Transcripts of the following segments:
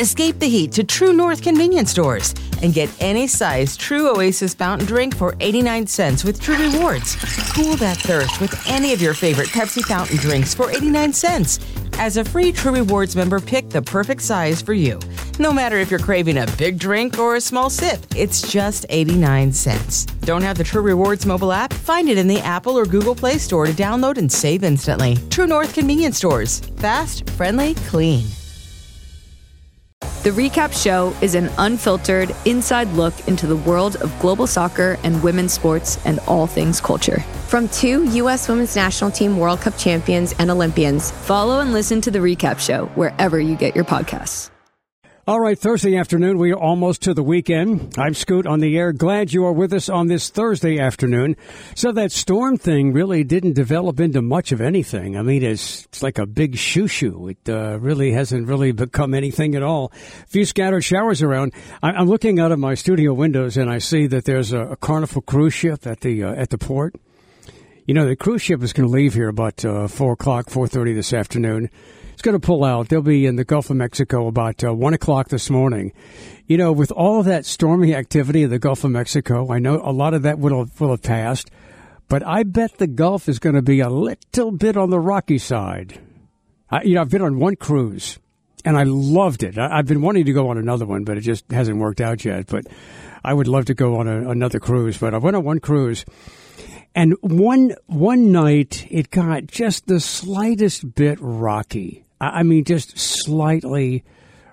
Escape the heat to True North convenience stores and get any size True Oasis fountain drink for 89 cents with True Rewards. Cool that thirst with any of your favorite Pepsi fountain drinks for 89 cents. As a free True Rewards member, pick the perfect size for you. No matter if you're craving a big drink or a small sip, it's just 89 cents. Don't have the True Rewards mobile app? Find it in the Apple or Google Play Store to download and save instantly. True North convenience stores. Fast, friendly, clean. The Recap Show is an unfiltered, inside look into the world of global soccer and women's sports and all things culture. From 2 U.S. Women's National Team World Cup champions and Olympians. Follow and listen to The Recap Show wherever you get your podcasts. All right, Thursday afternoon, we are almost to the weekend. I'm Scoot on the air. Glad you are with us on this Thursday afternoon. So that storm thing really didn't develop into much of anything. I mean, it's like a big shoo-shoo. It really hasn't really become anything at all. A few scattered showers around. I'm looking out of my studio windows, and I see that there's a Carnival cruise ship at the port. You know, the cruise ship is going to leave here about 4 o'clock, 4:30 this afternoon. It's going to pull out. They'll be in the Gulf of Mexico about 1 o'clock this morning. You know, with all of that stormy activity in the Gulf of Mexico, I know a lot of that will have passed, but I bet the Gulf is going to be a little bit on the rocky side. I've been on one cruise, and I loved it. I've been wanting to go on another one, but it just hasn't worked out yet. But I would love to go on another cruise. But I went on one cruise. And one night, it got just the slightest bit rocky. I mean, just slightly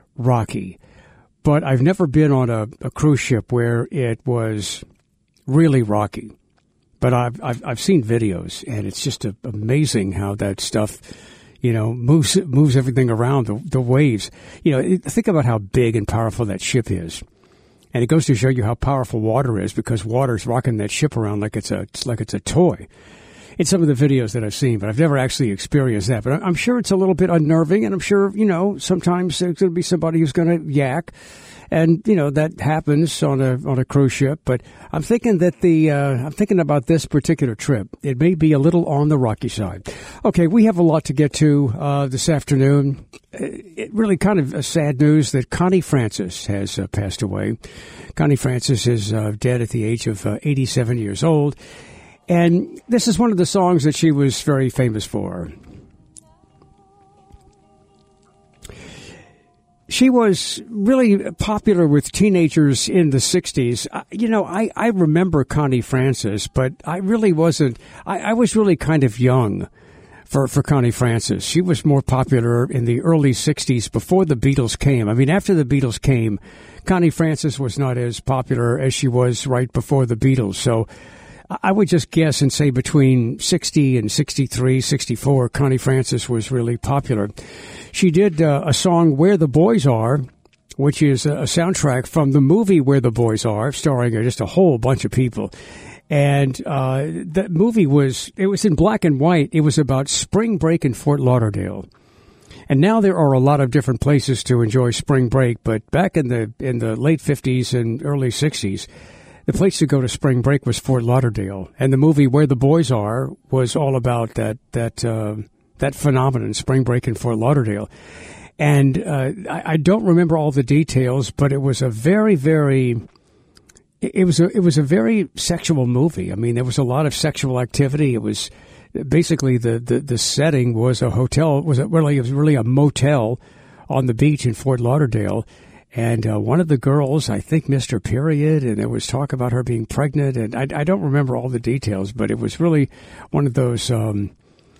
rocky. But I've never been on a cruise ship where it was really rocky. But I've seen videos, and it's just amazing how that stuff, you know, moves everything around, the waves. You know, think about how big and powerful that ship is. And it goes to show you how powerful water is, because water's rocking that ship around like it's a toy. In some of the videos that I've seen, but I've never actually experienced that. But I'm sure it's a little bit unnerving, and I'm sure, you know, sometimes there's going to be somebody who's going to yak, and you know that happens on a cruise ship. But I'm thinking that I'm thinking about this particular trip. It may be a little on the rocky side. Okay, we have a lot to get to this afternoon. It really kind of sad news that Connie Francis has passed away. Connie Francis is dead at the age of 87 years old. And this is one of the songs that she was very famous for. She was really popular with teenagers in the 60s. You know, I remember Connie Francis, but I really wasn't. I was really kind of young for Connie Francis. She was more popular in the early 60s before the Beatles came. I mean, after the Beatles came, Connie Francis was not as popular as she was right before the Beatles. So I would just guess and say between 60 and 63, 64, Connie Francis was really popular. She did a song, Where the Boys Are, which is a soundtrack from the movie Where the Boys Are, starring just a whole bunch of people. And that movie was in black and white. It was about spring break in Fort Lauderdale. And now there are a lot of different places to enjoy spring break, but back in the late 50s and early 60s, the place to go to spring break was Fort Lauderdale, and the movie Where the Boys Are was all about that phenomenon, spring break in Fort Lauderdale. And I don't remember all the details, but it was a very, very it was a very sexual movie. I mean, there was a lot of sexual activity. It was basically the setting was a hotel. It was really a motel on the beach in Fort Lauderdale. And one of the girls, I think, missed her period, and there was talk about her being pregnant. And I don't remember all the details, but it was really one of those kind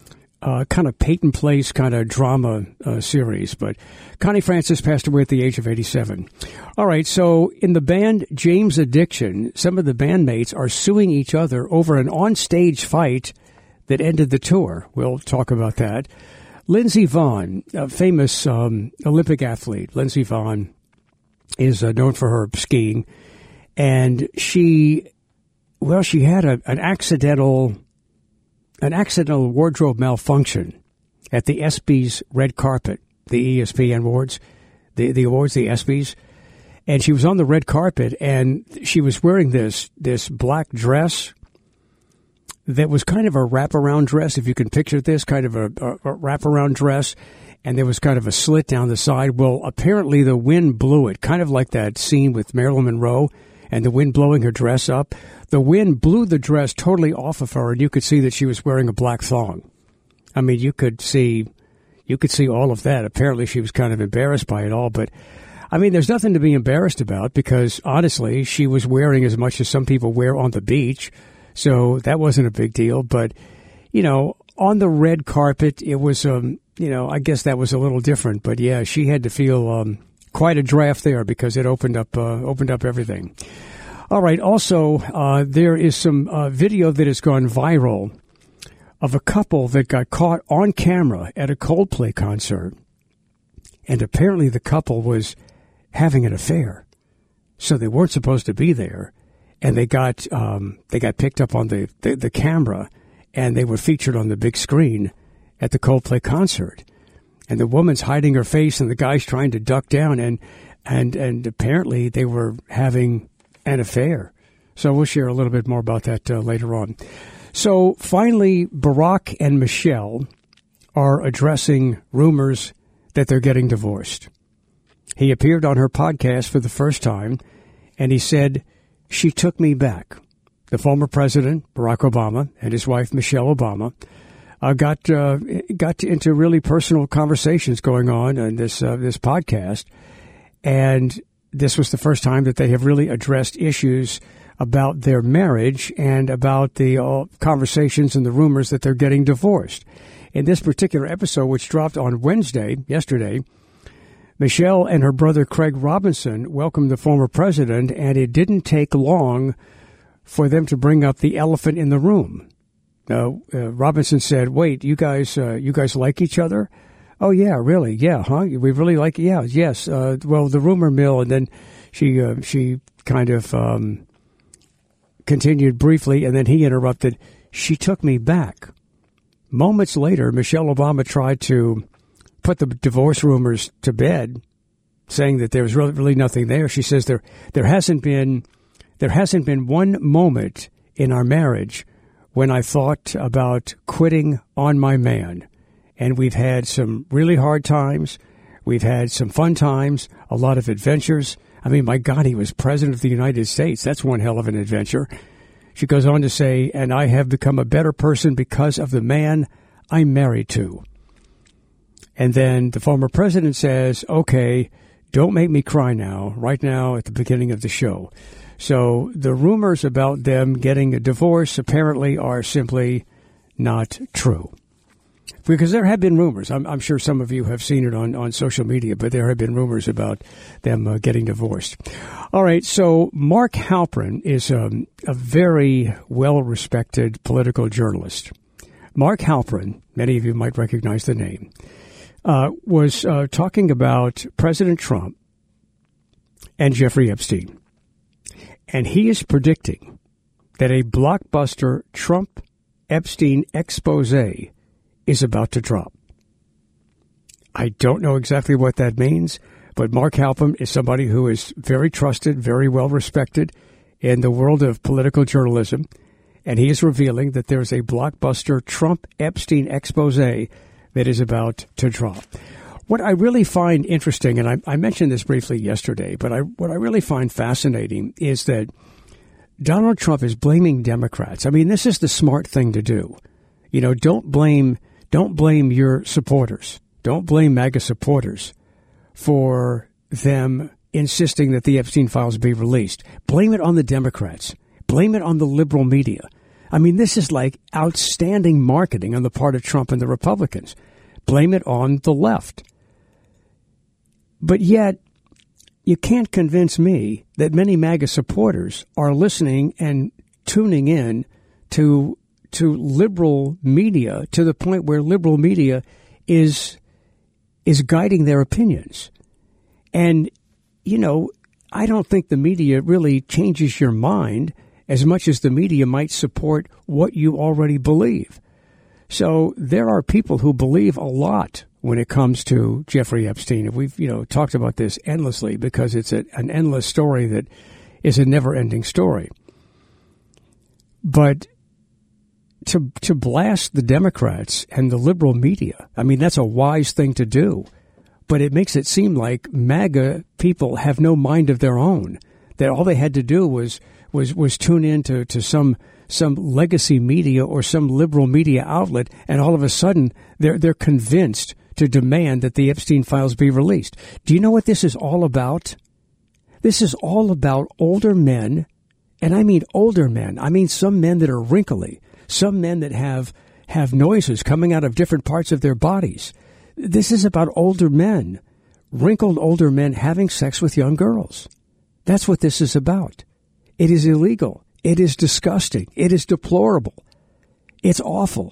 of Peyton Place kind of drama series. But Connie Francis passed away at the age of 87. All right, so in the band James Addiction, some of the bandmates are suing each other over an onstage fight that ended the tour. We'll talk about that. Lindsey Vonn, a famous Olympic athlete, Lindsey Vonn, is known for her skiing, and she had an accidental wardrobe malfunction at the ESPYs red carpet, the ESPN awards, the awards, the ESPYs, and she was on the red carpet, and she was wearing this black dress that was kind of a wraparound dress, if you can picture this, kind of a wraparound dress, and there was kind of a slit down the side. Well, apparently the wind blew it, kind of like that scene with Marilyn Monroe and the wind blowing her dress up. The wind blew the dress totally off of her, and you could see that she was wearing a black thong. I mean, you could see all of that. Apparently she was kind of embarrassed by it all, but I mean, there's nothing to be embarrassed about because, honestly, she was wearing as much as some people wear on the beach, so that wasn't a big deal. But, you know, on the red carpet, it was, you know, I guess that was a little different. But, yeah, she had to feel quite a draft there because it opened up everything. All right, also, there is some video that has gone viral of a couple that got caught on camera at a Coldplay concert, and apparently the couple was having an affair, so they weren't supposed to be there, and they got picked up on the camera, and they were featured on the big screen at the Coldplay concert, and the woman's hiding her face, and the guy's trying to duck down, and apparently they were having an affair. So we'll share a little bit more about that later on. So finally, Barack and Michelle are addressing rumors that they're getting divorced. He appeared on her podcast for the first time, and he said, "She took me back." The former president, Barack Obama, and his wife, Michelle Obama, got into really personal conversations going on in this podcast, and this was the first time that they have really addressed issues about their marriage and about the conversations and the rumors that they're getting divorced. In this particular episode, which dropped on yesterday, Michelle and her brother Craig Robinson welcomed the former president, and it didn't take long for them to bring up the elephant in the room. Robinson said, "Wait, you guys like each other?" "Oh yeah, really? Yeah, huh? We really like? Yeah, yes. Well, the rumor mill." And then she kind of continued briefly, and then he interrupted. "She took me back." Moments later, Michelle Obama tried to put the divorce rumors to bed, saying that there was really nothing there. She says there hasn't been one moment in our marriage when I thought about quitting on my man. And we've had some really hard times. We've had some fun times, a lot of adventures. I mean, my God, he was president of the United States. That's one hell of an adventure. She goes on to say, "And I have become a better person because of the man I'm married to." And then the former president says, "Okay, don't make me cry now, right now at the beginning of the show." So the rumors about them getting a divorce apparently are simply not true. Because there have been rumors. I'm sure some of you have seen it on social media, but there have been rumors about them getting divorced. All right, so Mark Halperin is a very well-respected political journalist. Mark Halperin, many of you might recognize the name, was talking about President Trump and Jeffrey Epstein. And he is predicting that a blockbuster Trump-Epstein expose is about to drop. I don't know exactly what that means, but Mark Halperin is somebody who is very trusted, very well respected in the world of political journalism, and he is revealing that there is a blockbuster Trump-Epstein expose that is about to drop. What I really find interesting, and I mentioned this briefly yesterday, but what I really find fascinating is that Donald Trump is blaming Democrats. I mean, this is the smart thing to do. You know, don't blame your supporters. Don't blame MAGA supporters for them insisting that the Epstein files be released. Blame it on the Democrats. Blame it on the liberal media. I mean, this is like outstanding marketing on the part of Trump and the Republicans. Blame it on the left. But yet, you can't convince me that many MAGA supporters are listening and tuning in to liberal media to the point where liberal media is guiding their opinions. And, you know, I don't think the media really changes your mind as much as the media might support what you already believe. So there are people who believe a lot when it comes to Jeffrey Epstein. We've, talked about this endlessly because it's an endless story that is a never-ending story. But to blast the Democrats and the liberal media. I mean, that's a wise thing to do. But it makes it seem like MAGA people have no mind of their own, that all they had to do was tune in to some legacy media or some liberal media outlet, and all of a sudden they're convinced to demand that the Epstein files be released. Do you know what this is all about? This is all about older men, and I mean older men. I mean some men that are wrinkly, some men that have noises coming out of different parts of their bodies. This is about older men, wrinkled older men having sex with young girls. That's what this is about. It is illegal. It is disgusting. It is deplorable. It's awful.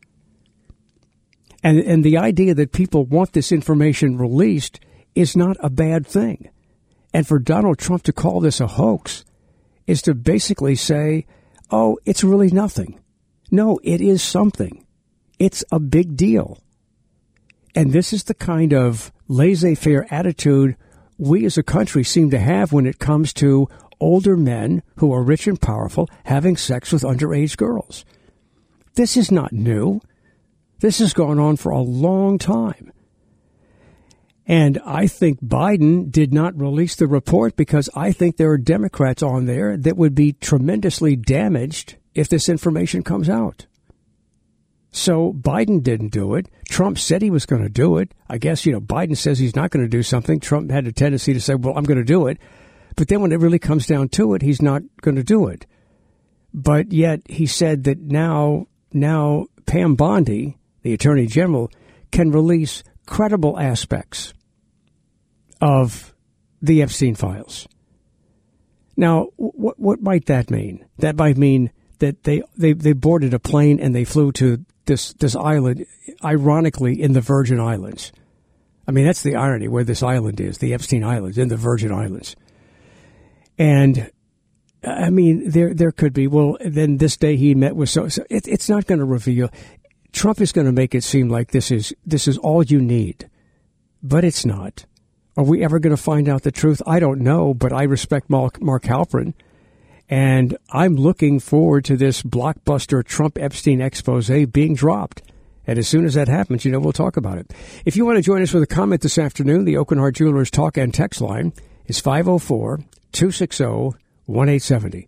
And the idea that people want this information released is not a bad thing. And for Donald Trump to call this a hoax is to basically say, oh, it's really nothing. No, it is something. It's a big deal. And this is the kind of laissez-faire attitude we as a country seem to have when it comes to older men who are rich and powerful having sex with underage girls. This is not new. This has gone on for a long time. And I think Biden did not release the report because I think there are Democrats on there that would be tremendously damaged if this information comes out. So Biden didn't do it. Trump said he was going to do it. I guess, Biden says he's not going to do something. Trump had a tendency to say, well, I'm going to do it. But then when it really comes down to it, he's not going to do it. But yet he said that now Pam Bondi, the Attorney General, can release credible aspects of the Epstein files. Now, what might that mean? That might mean that they boarded a plane and they flew to this island, ironically, in the Virgin Islands. I mean, that's the irony where this island is, the Epstein Islands, in the Virgin Islands. And, I mean, there could be, well, then this day he met with, so it's not going to reveal. Trump is going to make it seem like this is all you need. But it's not. Are we ever going to find out the truth? I don't know, but I respect Mark Halperin. And I'm looking forward to this blockbuster Trump-Epstein expose being dropped. And as soon as that happens, we'll talk about it. If you want to join us with a comment this afternoon, the Oak and Hart Jewelers talk and text line is 504-260-1870.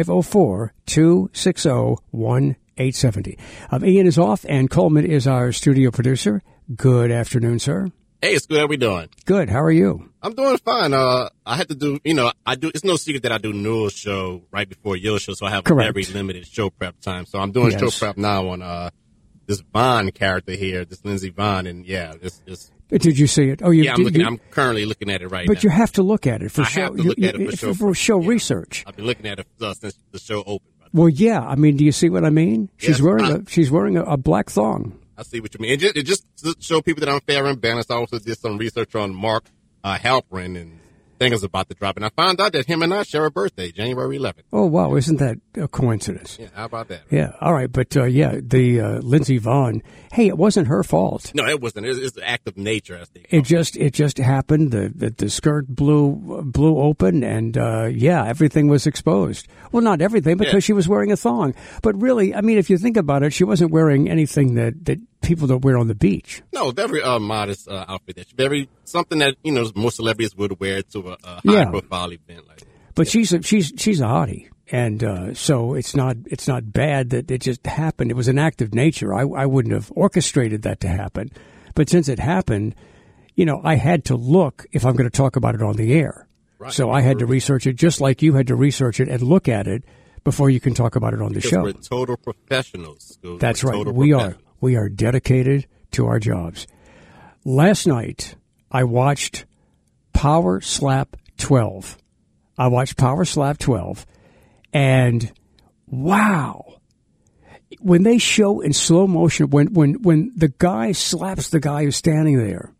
504-260-1870. Ian is off, and Coleman is our studio producer. Good afternoon, sir. Hey, it's good. How we doing? Good. How are you? I'm doing fine. I had to do, it's no secret that I do Newell's show right before your show, so I have Correct. a very limited show prep time. So I'm doing show prep now on this Vaughn character here, this Lindsey Vaughn, and this. Did you see it? Oh, I'm currently looking at it right now. But you have to look at it for show. I have to look at it for show research. I've been looking at it since the show opened. Well, yeah. I mean, do you see what I mean? She's wearing a black thong. I see what you mean. It just to show people that I'm fair and balanced. I also did some research on Mark Halperin and things about to drop. And I found out that him and I share a birthday, January 11th. Oh, wow. Isn't that a coincidence? Yeah, how about that? Yeah. All right. But, the Lindsey Vaughn, hey, it wasn't her fault. No, it wasn't. It's an act of nature, as they call it. It just happened. The skirt blew open and, everything was exposed. Well, not everything because she was wearing a thong. But really, I mean, if you think about it, she wasn't wearing anything that people don't wear on the beach. No, very modest outfit. Very something that most celebrities would wear to a high profile event like that. But she's a hottie, and so it's not bad that it just happened. It was an act of nature. I wouldn't have orchestrated that to happen, but since it happened, I had to look if I'm going to talk about it on the air. Right. So I had to research it, just like you had to research it and look at it before you can talk about it on the show. We're total professionals. That's right. We are dedicated to our jobs. Last night, I watched Power Slap 12. And wow. When they show in slow motion, when the guy slaps the guy who's standing there,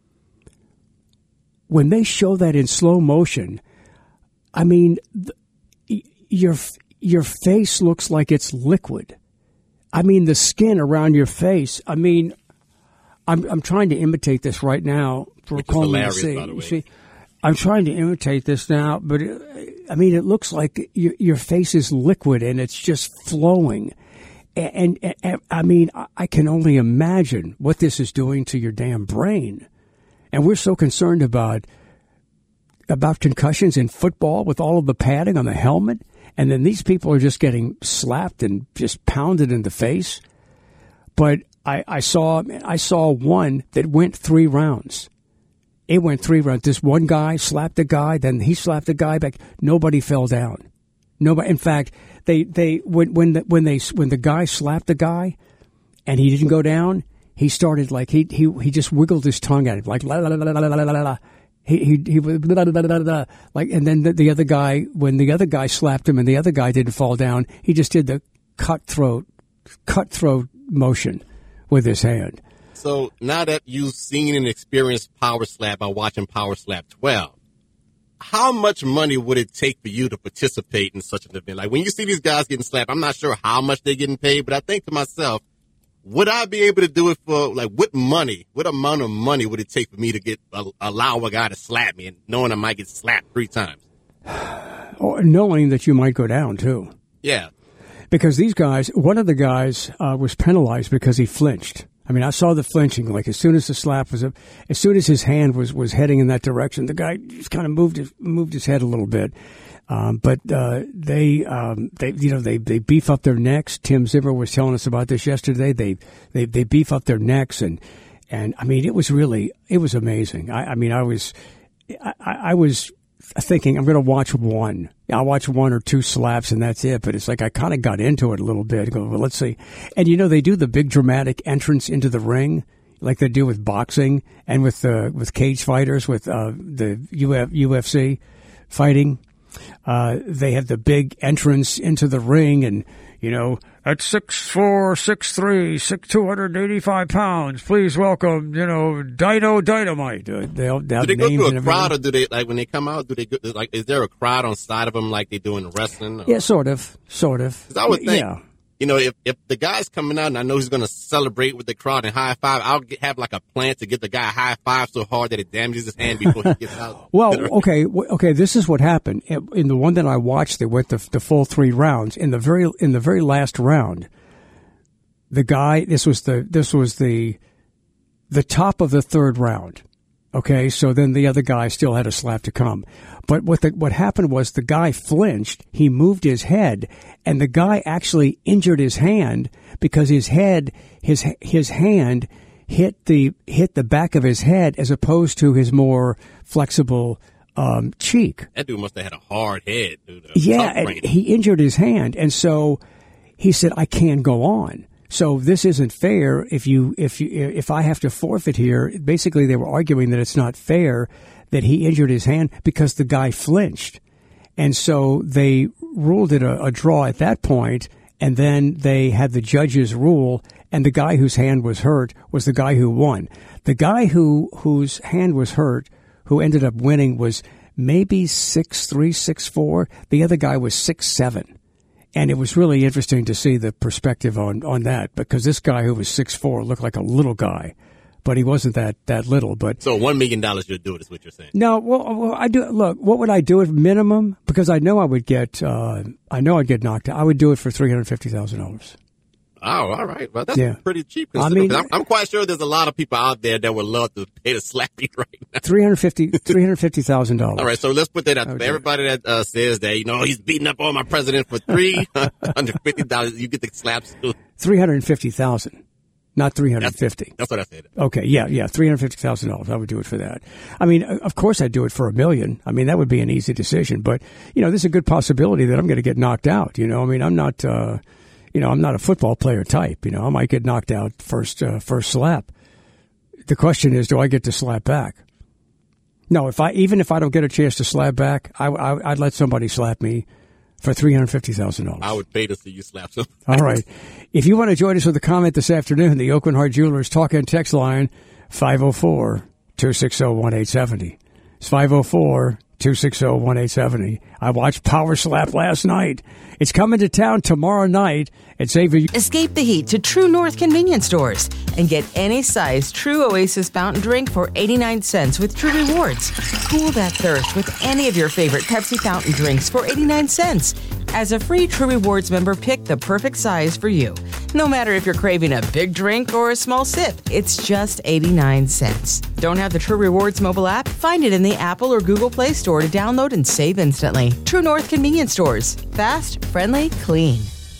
when they show that in slow motion, I mean, your face looks like it's liquid. I mean, the skin around your face. I mean, I'm trying to imitate this right now for Coleman to see. You see, I'm trying to imitate this now, but it looks like your face is liquid and it's just flowing. And I mean, I can only imagine what this is doing to your damn brain. And we're so concerned about concussions in football with all of the padding on the helmet. And then these people are just getting slapped and just pounded in the face. But I saw one that went 3 rounds. It went 3 rounds. This one guy slapped the guy, then he slapped the guy back. Nobody fell down. Nobody. In fact, when the guy slapped the guy, and he didn't go down, he started like he just wiggled his tongue at him like la la la la la la la la. He blah, blah, blah, blah, blah. Like, and then the other guy, when the other guy slapped him and the other guy didn't fall down, he just did the cutthroat motion with his hand. So now that you've seen and experienced Power Slap by watching Power Slap 12, how much money would it take for you to participate in such an event? Like when you see these guys getting slapped, I'm not sure how much they're getting paid, but I think to myself, would I be able to do it for, like, what amount of money would it take for me to allow a guy to slap me and knowing I might get slapped 3 times? Or knowing that you might go down, too. Yeah. Because these guys, one of the guys was penalized because he flinched. I mean, I saw the flinching. Like, as soon as the slap was up, as soon as his hand was heading in that direction, the guy just kind of moved his head a little bit. But they beef up their necks. Tim Zimmer was telling us about this yesterday. They beef up their necks and I mean, it was amazing. I was thinking I'm going to watch one. I'll watch 1 or 2 slaps and that's it. But it's like I kind of got into it a little bit. Go, well, let's see. And they do the big dramatic entrance into the ring, like they do with boxing and with cage fighters, with the UFC fighting. They have the big entrance into the ring, and at 6'4", 6'3", 285 pounds, please welcome, Dino Dynamite. Do they go through a crowd, or do they, like, when they come out, is there a crowd on side of them like they do in wrestling? Or? Yeah, sort of. 'Cause I would think, yeah. If the guy's coming out and I know he's going to celebrate with the crowd and high five, I'll have like a plan to get the guy high five so hard that it damages his hand before he gets out. Well, okay. This is what happened in the one that I watched. They went the full 3 rounds. In the very last round, the guy. This was the top of the 3rd round. Okay, so then the other guy still had a slap to come. But what happened was the guy flinched, he moved his head, and the guy actually injured his hand because his hand hit the back of his head as opposed to his more flexible cheek. That dude must have had a hard head, dude. Yeah, and he injured his hand, and so he said, "I can't go on." So this isn't fair. If I have to forfeit here, basically they were arguing that it's not fair that he injured his hand because the guy flinched, and so they ruled it a draw at that point. And then they had the judges rule, and the guy whose hand was hurt was the guy who won. The guy whose hand was hurt, who ended up winning, was maybe 6'3", 6'4". The other guy was 6'7". And it was really interesting to see the perspective on that, because this guy who was 6'4" looked like a little guy, but he wasn't that little. But so $1 million you'd do it, is what you're saying? No, well, I do. Look, what would I do at minimum? Because I know I'd get knocked out. I would do it for $350,000. Oh, all right. Well, that's pretty cheap. I mean, I'm quite sure there's a lot of people out there that would love to pay to slap you right now. $350,000. All right, so let's put that out. Everybody that says that, he's beating up on my president for $350, you get the slaps too. $350,000, not $350. That's what I said. Okay, yeah, $350,000. I would do it for that. I mean, of course, I'd do it for $1 million. I mean, that would be an easy decision. But there's a good possibility that I'm going to get knocked out. I mean, I'm not. I'm not a football player type. I might get knocked out first slap. The question is, do I get to slap back? No, even if I don't get a chance to slap back, I'd let somebody slap me for $350,000. I would pay to see you slap somebody. All right. If you want to join us with a comment this afternoon, the Oakland Heart Jewelers talk and text line, 504-260-1870. It's 504-260-1870. I watched Power Slap last night. It's coming to town tomorrow night at Xavier. Escape the heat to True North convenience stores and get any size True Oasis fountain drink for 89 cents with True Rewards. Cool that thirst with any of your favorite Pepsi fountain drinks for 89 cents. As a free True Rewards member, pick the perfect size for you. No matter if you're craving a big drink or a small sip, it's just 89 cents. Don't have the True Rewards mobile app? Find it in the Apple or Google Play Store to download and save instantly. True North Convenience Stores. Fast, friendly, clean.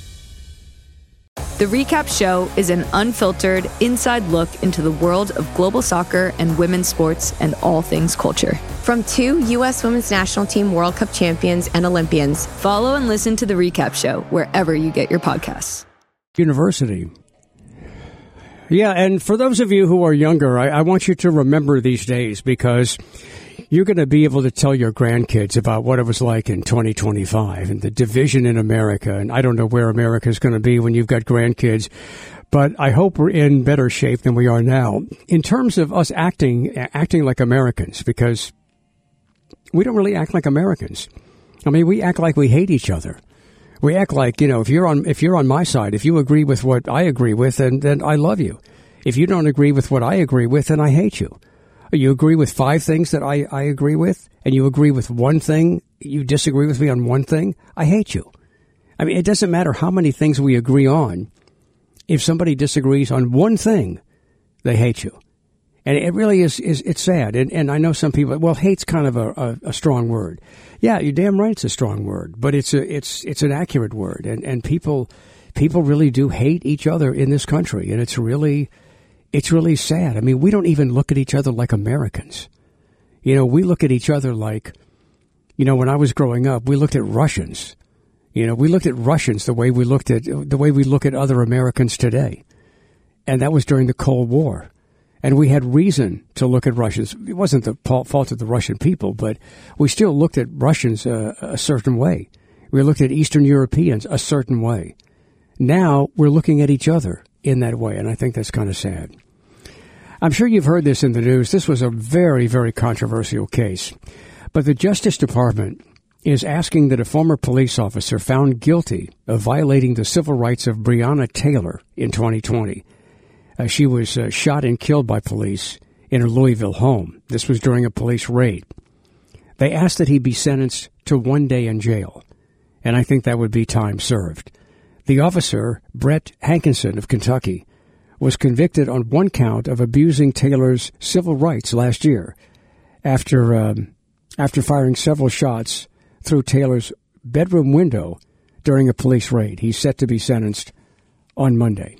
The Recap Show is an unfiltered, inside look into the world of global soccer and women's sports and all things culture. From 2 U.S. Women's National Team World Cup champions and Olympians. Follow and listen to The Recap Show wherever you get your podcasts. University. Yeah, and for those of you who are younger, I want you to remember these days because you're going to be able to tell your grandkids about what it was like in 2025 and the division in America. And I don't know where America is going to be when you've got grandkids, but I hope we're in better shape than we are now in terms of us acting like Americans, because we don't really act like Americans. I mean, we act like we hate each other. We act like, if you're on my side, if you agree with what I agree with, then I love you. If you don't agree with what I agree with, then I hate you. You agree with 5 things that I agree with, and you agree with one thing, you disagree with me on one thing, I hate you. I mean, it doesn't matter how many things we agree on. If somebody disagrees on one thing, they hate you. And it really is it's sad. And I know some people, well, hate's kind of a strong word. Yeah, you're damn right it's a strong word, but it's an accurate word. And people really do hate each other in this country, and it's really sad. I mean, we don't even look at each other like Americans. We look at each other like, when I was growing up, we looked at Russians. We looked at Russians the way we look at other Americans today. And that was during the Cold War. And we had reason to look at Russians. It wasn't the fault of the Russian people, but we still looked at Russians a certain way. We looked at Eastern Europeans a certain way. Now we're looking at each other in that way, and I think that's kind of sad. I'm sure you've heard this in the news. This was a very, very controversial case. But the Justice Department is asking that a former police officer found guilty of violating the civil rights of Breonna Taylor in 2020. She was shot and killed by police in her Louisville home. This was during a police raid. They asked that he be sentenced to 1 day in jail, and I think that would be time served. The officer, Brett Hankinson of Kentucky, was convicted on 1 count of abusing Taylor's civil rights last year after firing several shots through Taylor's bedroom window during a police raid. He's set to be sentenced on Monday.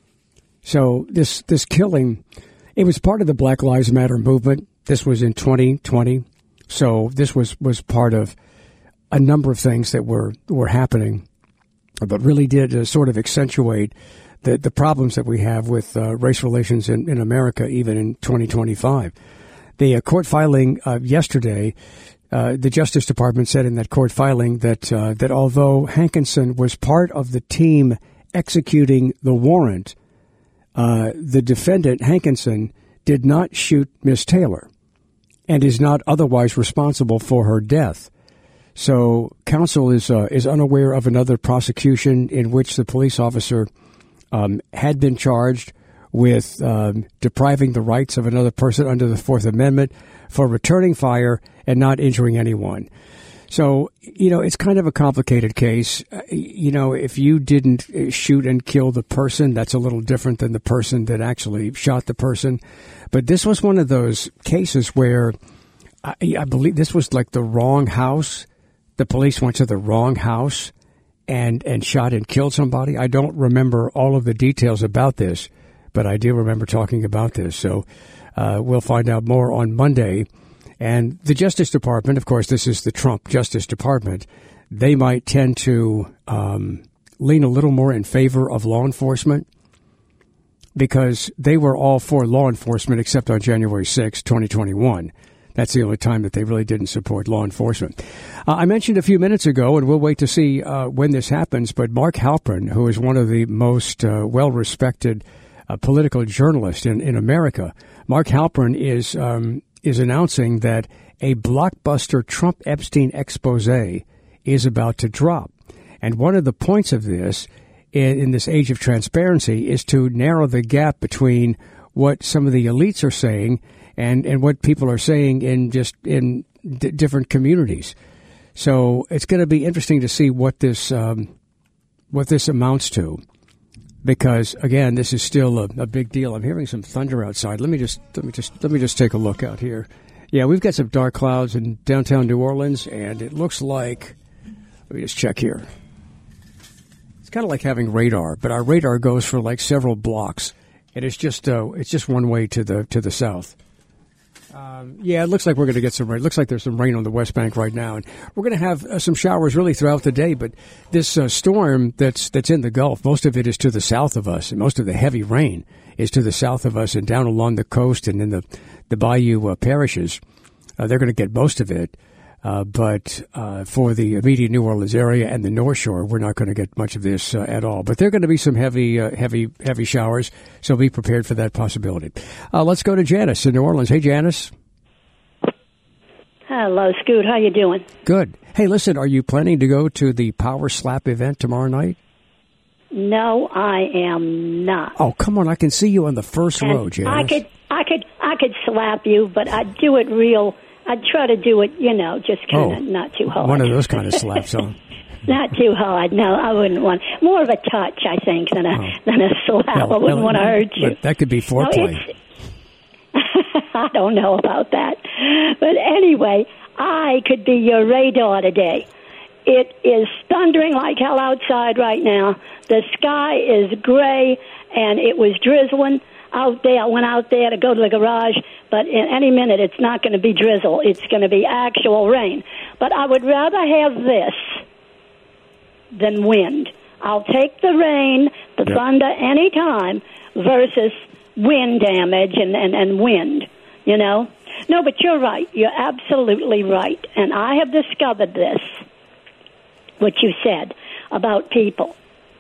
So this killing, it was part of the Black Lives Matter movement. This was in 2020. So this was part of a number of things that were happening, but really did sort of accentuate the problems that we have with race relations in America, even in 2025. The court filing yesterday, the Justice Department said in that court filing that although Hankinson was part of the team executing the warrant, the defendant, Hankinson, did not shoot Miss Taylor and is not otherwise responsible for her death. So counsel is unaware of another prosecution in which the police officer had been charged with depriving the rights of another person under the Fourth Amendment for returning fire and not injuring anyone. So, it's kind of a complicated case. If you didn't shoot and kill the person, that's a little different than the person that actually shot the person. But this was one of those cases where I believe this was like the wrong house. The police went to the wrong house and shot and killed somebody. I don't remember all of the details about this, but I do remember talking about this. So we'll find out more on Monday. And the Justice Department, of course, this is the Trump Justice Department, they might tend to lean a little more in favor of law enforcement because they were all for law enforcement except on January 6, 2021. That's the only time that they really didn't support law enforcement. I mentioned a few minutes ago, and we'll wait to see when this happens, but Mark Halperin, who is one of the most well-respected political journalists in America, Mark Halperin is announcing that a blockbuster Trump-Epstein expose is about to drop. And one of the points of this, in this age of transparency, is to narrow the gap between what some of the elites are saying and what people are saying in different communities. So it's going to be interesting to see what this amounts to. because again, this is still a big deal. I'm hearing some thunder outside. Let me just take a look out here. Yeah, we've got some dark clouds in downtown New Orleans, and it looks like. Let me just check here. It's kind of like having radar, but our radar goes for like several blocks, and it's just one way to the south. Yeah, it looks like we're going to get some rain. It looks like there's some rain on the West Bank right now, and we're going to have some showers really throughout the day. But this storm that's in the Gulf, most of it is to the south of us, and most of the heavy rain is to the south of us and down along the coast and in the bayou parishes. They're going to get most of it, but for the immediate New Orleans area and the North Shore, we're not going to get much of this at all. But there are going to be some heavy showers, so be prepared for that possibility. Let's go to Janice in New Orleans. Hey, Janice. Hello, Scoot. How you doing? Good. Hey, listen, are you planning to go to the Power Slap event tomorrow night? No, I am not. Oh, come on! I can see you on the first row, Janice. I could slap you, but I'd do it real. I'd try to do it, just kind of not too hard. One of those kind of slaps, huh? Not too hard. No, I wouldn't want. More of a touch, I think, than a slap. I wouldn't want to hurt you. That could be foreplay. I don't know about that. But anyway, I could be your radar today. It is thundering like hell outside right now. The sky is gray, and it was drizzling out there. I went out there to go to the garage, but in any minute it's not going to be drizzle. It's going to be actual rain. But I would rather have this than wind. I'll take the rain, the thunder any time versus wind damage and wind, No, but you're right. You're absolutely right. And I have discovered this, what you said about people.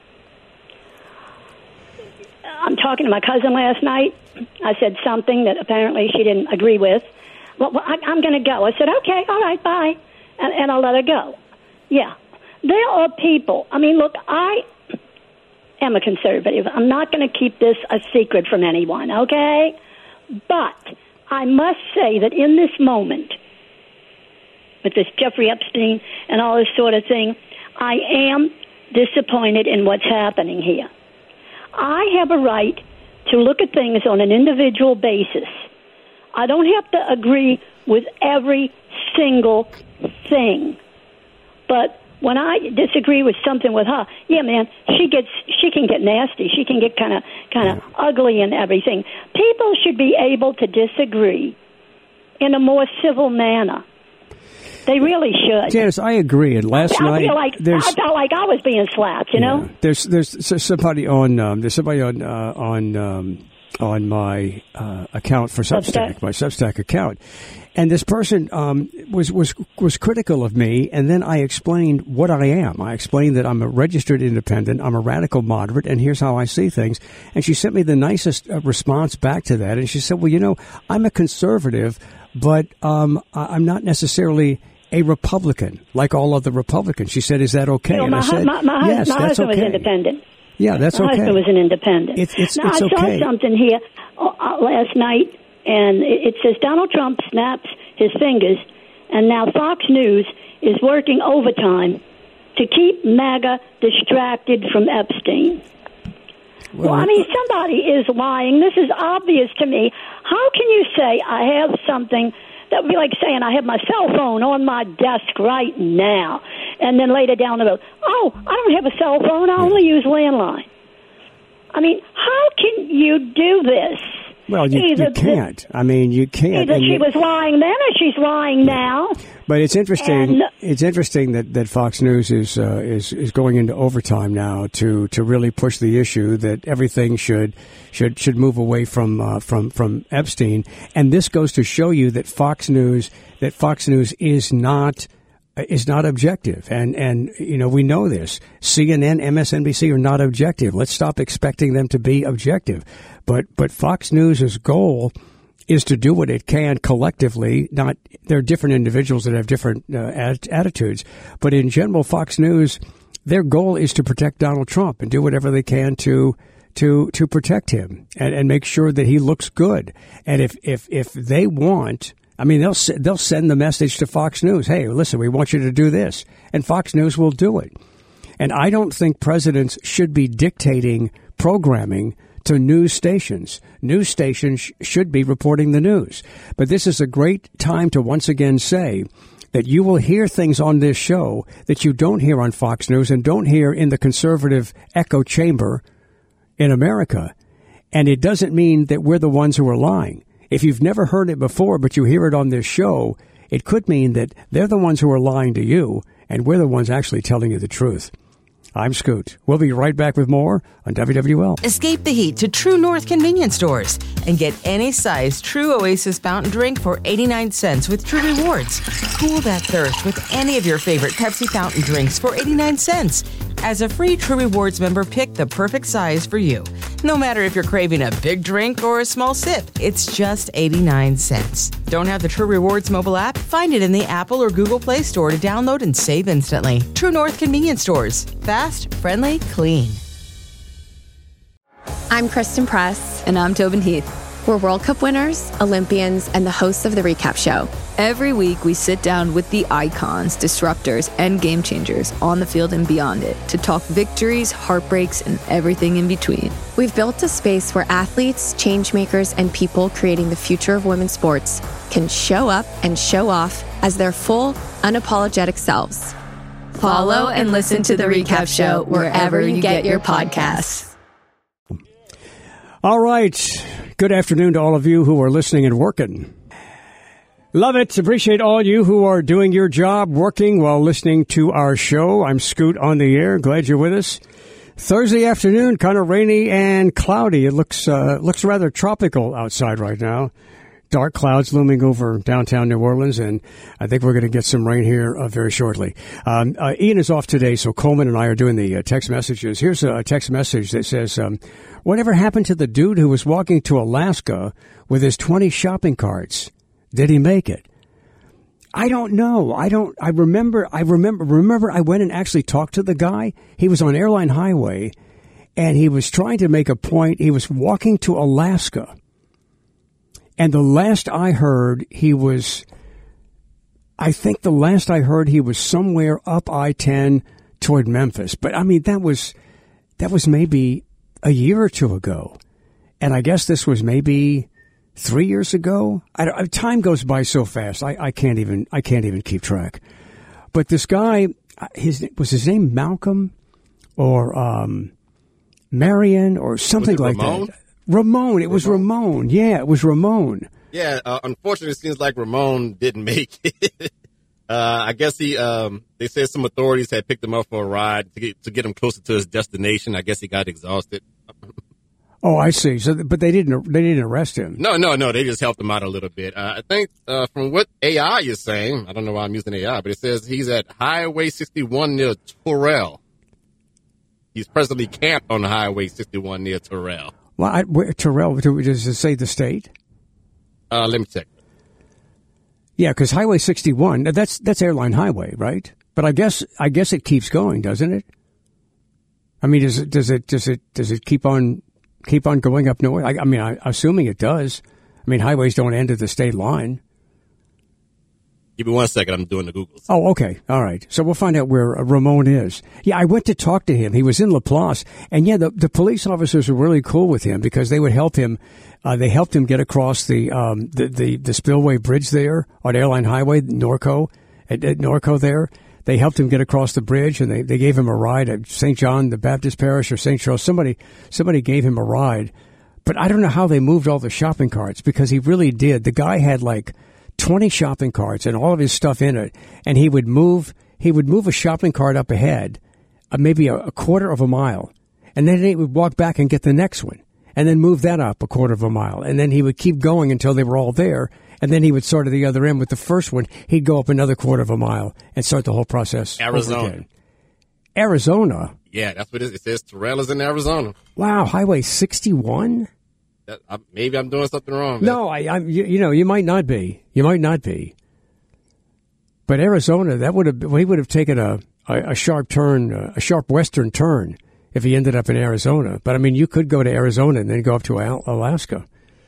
I'm talking to my cousin last night. I said something that apparently she didn't agree with. Well, I'm going to go. I said, okay, all right, bye. And I'll let her go. Yeah. There are people. I mean, look, I am a conservative. I'm not going to keep this a secret from anyone, okay? But I must say that in this moment, with this Jeffrey Epstein and all this sort of thing, I am disappointed in what's happening here. I have a right to look at things on an individual basis. I don't have to agree with every single thing. But when I disagree with something with her, yeah, man, she can get nasty. She can get kind of ugly and everything. People should be able to disagree in a more civil manner. They really should. Janice, I agree. And last night, I felt like I was being slapped. There's somebody on on my account for Substack, my Substack account, and this person was critical of me. And then I explained what I am. I explained that I'm a registered independent. I'm a radical moderate, and here's how I see things. And she sent me the nicest response back to that. And she said, "Well, I'm a conservative, but I'm not necessarily a Republican like all other Republicans." She said, "Is that okay?" And I said, "Yes, my that's husband okay." was independent. Yeah, that's my okay. My husband was an independent. It's I okay. saw something here last night, and it says Donald Trump snaps his fingers, and now Fox News is working overtime to keep MAGA distracted from Epstein. Well, I mean, somebody is lying. This is obvious to me. How can you say I have something that would be like saying I have my cell phone on my desk right now, and then later down the road, oh, I don't have a cell phone. I only use landline. I mean, how can you do this? Well, you can't. I mean, you can't. Either she was lying then or she's lying now. But it's interesting. It's interesting that Fox News is going into overtime now to really push the issue that everything should move away from Epstein. And this goes to show you that Fox News is not objective. And we know this. CNN, MSNBC are not objective. Let's stop expecting them to be objective. But Fox News' goal is to do what it can collectively. There are different individuals that have different attitudes, but in general, Fox News, their goal is to protect Donald Trump and do whatever they can to protect him and make sure that he looks good. And if they want, I mean, they'll send the message to Fox News. Hey, listen, we want you to do this, and Fox News will do it. And I don't think presidents should be dictating programming to news stations. News stations should be reporting the news. But this is a great time to once again say that you will hear things on this show that you don't hear on Fox News and don't hear in the conservative echo chamber in America. And it doesn't mean that we're the ones who are lying. If you've never heard it before, but you hear it on this show, it could mean that they're the ones who are lying to you, and we're the ones actually telling you the truth. I'm Scoot. We'll be right back with more on WWL. Escape the heat to True North convenience stores and get any size True Oasis fountain drink for 89 cents with True Rewards. Cool that thirst with any of your favorite Pepsi fountain drinks for 89 cents. As a free True Rewards member, pick the perfect size for you. No matter if you're craving a big drink or a small sip, it's just 89 cents. Don't have the True Rewards mobile app? Find it in the Apple or Google Play Store to download and save instantly. True North convenience stores. Fast, friendly, clean. I'm Kristen Press. And I'm Tobin Heath. We're World Cup winners, Olympians, and the hosts of The Recap Show. Every week, we sit down with the icons, disruptors, and game changers on the field and beyond it to talk victories, heartbreaks, and everything in between. We've built a space where athletes, changemakers, and people creating the future of women's sports can show up and show off as their full, unapologetic selves. Follow and listen to The Recap Show wherever you get your podcasts. All right. Good afternoon to all of you who are listening and working. Love it. Appreciate all you who are doing your job, working while listening to our show. I'm Scoot on the air. Glad you're with us. Thursday afternoon, kind of rainy and cloudy. It looks rather tropical outside right now. Dark clouds looming over downtown New Orleans, and I think we're going to get some rain here very shortly. Ian is off today, so Coleman and I are doing the text messages. Here's a text message that says, whatever happened to the dude who was walking to Alaska with his 20 shopping carts? Did he make it? I don't know. I remember I went and actually talked to the guy. He was on Airline Highway, and he was trying to make a point. He was walking to Alaska. And the last I heard, he was somewhere up I-10 toward Memphis. But I mean, that was maybe a year or two ago. And I guess this was maybe 3 years ago. Time goes by so fast. I can't even keep track. But this guy, was his name Malcolm or Marion or something like Ramon? that? Ramon. It was Ramon. Yeah, it was Ramon. Yeah, unfortunately, it seems like Ramon didn't make it. I guess they said some authorities had picked him up for a ride to get him closer to his destination. I guess he got exhausted. Oh, I see. So, but they didn't arrest him. No. They just helped him out a little bit. I think from what AI is saying, I don't know why I'm using AI, but it says he's at Highway 61 near Terrell. He's presently camped on Highway 61 near Terrell. Well, where, Terrell, does it say the state? Let me check. Yeah, because Highway 61, that's Airline Highway, right? But I guess it keeps going, doesn't it? I mean, does it keep on going up north? I'm assuming it does. I mean, highways don't end at the state line. Give me 1 second. I'm doing the Googles. Oh, okay. All right. So we'll find out where Ramon is. Yeah, I went to talk to him. He was in Laplace. And yeah, the police officers were really cool with him because they would help him. They helped him get across the Spillway Bridge there on Airline Highway, Norco, at Norco there. They helped him get across the bridge, and they gave him a ride at St. John the Baptist Parish or St. Charles. Somebody gave him a ride. But I don't know how they moved all the shopping carts because he really did. The guy had like 20 shopping carts and all of his stuff in it, and he would move a shopping cart up ahead, maybe a quarter of a mile, and then he would walk back and get the next one, and then move that up a quarter of a mile, and then he would keep going until they were all there, and then he would start at the other end with the first one. He'd go up another quarter of a mile and start the whole process Arizona. over again. Arizona? Yeah, that's what it is. It says Terrell is in Arizona. Wow, Highway 61? Maybe I'm doing something wrong. No, you might not be. You might not be. But Arizona, he would have taken a sharp turn, a sharp western turn if he ended up in Arizona. But I mean, you could go to Arizona and then go up to Alaska.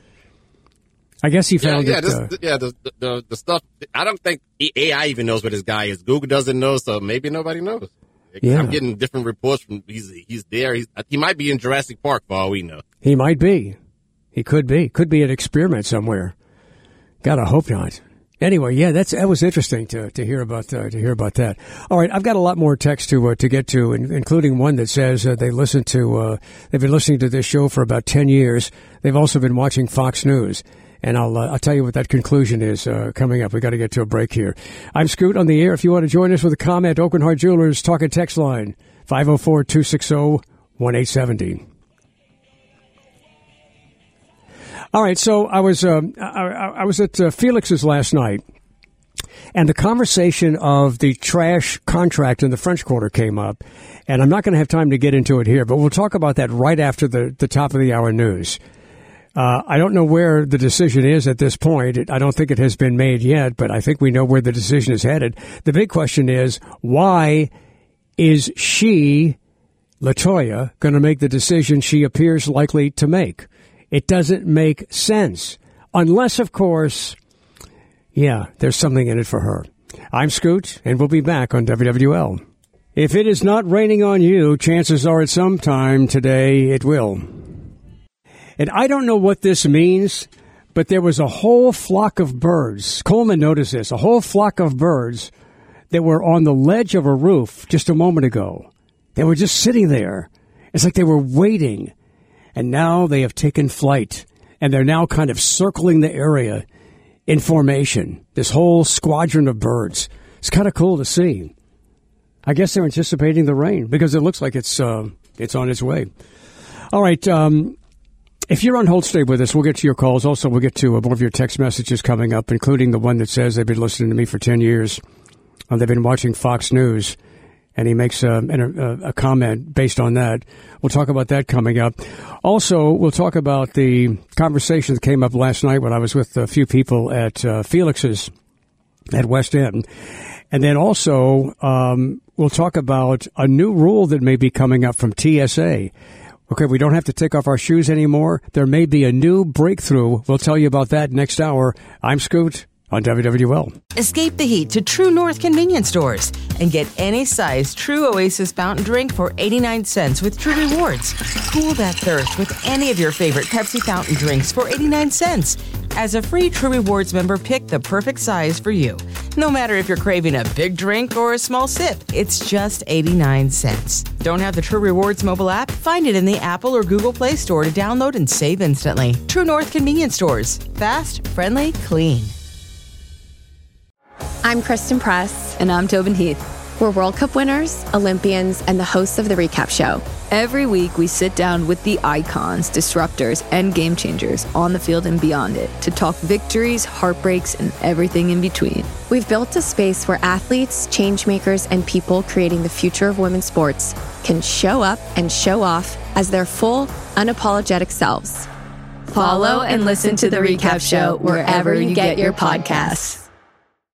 I guess he found it. The stuff. I don't think AI even knows where this guy is. Google doesn't know, so maybe nobody knows. Yeah. I'm getting different reports from he's there. He might be in Jurassic Park for all we know. He might be. He could be. Could be an experiment somewhere. Gotta hope not. Anyway, yeah, that was interesting to hear about that. All right, I've got a lot more text to get to, including one that says they've been listening to this show for about 10 years. They've also been watching Fox News, and I'll tell you what that conclusion is coming up. We got to get to a break here. I'm Scoot on the air. If you want to join us with a comment, Oak and Hart Jewelers talk and text line 504-260-1870. All right, so I was at Felix's last night, and the conversation of the trash contract in the French Quarter came up, and I'm not going to have time to get into it here, but we'll talk about that right after the top of the hour news. I don't know where the decision is at this point. I don't think it has been made yet, but I think we know where the decision is headed. The big question is, why is she, LaToya, going to make the decision she appears likely to make? It doesn't make sense. Unless, of course, there's something in it for her. I'm Scoot, and we'll be back on WWL. If it is not raining on you, chances are at some time today it will. And I don't know what this means, but there was a whole flock of birds. Coleman noticed this. A whole flock of birds that were on the ledge of a roof just a moment ago. They were just sitting there. It's like they were waiting. And now they have taken flight, and they're now kind of circling the area in formation, this whole squadron of birds. It's kind of cool to see. I guess they're anticipating the rain because it looks like it's on its way. All right, if you're on hold, stay with us. We'll get to your calls. Also, we'll get to more of your text messages coming up, including the one that says they've been listening to me for 10 years. They've been watching Fox News. And he makes a comment based on that. We'll talk about that coming up. Also, we'll talk about the conversation that came up last night when I was with a few people at Felix's at West End. And then also, we'll talk about a new rule that may be coming up from TSA. Okay, we don't have to take off our shoes anymore. There may be a new breakthrough. We'll tell you about that next hour. I'm Scoot on WWL. Escape the heat to True North convenience stores and get any size True Oasis fountain drink for 89 cents with True Rewards. Cool that thirst with any of your favorite Pepsi fountain drinks for 89 cents. As a free True Rewards member, pick the perfect size for you. No matter if you're craving a big drink or a small sip, it's just 89 cents. Don't have the True Rewards mobile app? Find it in the Apple or Google Play Store to download and save instantly. True North convenience stores. Fast, friendly, clean. I'm Kristen Press. And I'm Tobin Heath. We're World Cup winners, Olympians, and the hosts of The Recap Show. Every week, we sit down with the icons, disruptors, and game changers on the field and beyond it to talk victories, heartbreaks, and everything in between. We've built a space where athletes, changemakers, and people creating the future of women's sports can show up and show off as their full, unapologetic selves. Follow and listen to The Recap Show wherever you get your podcasts.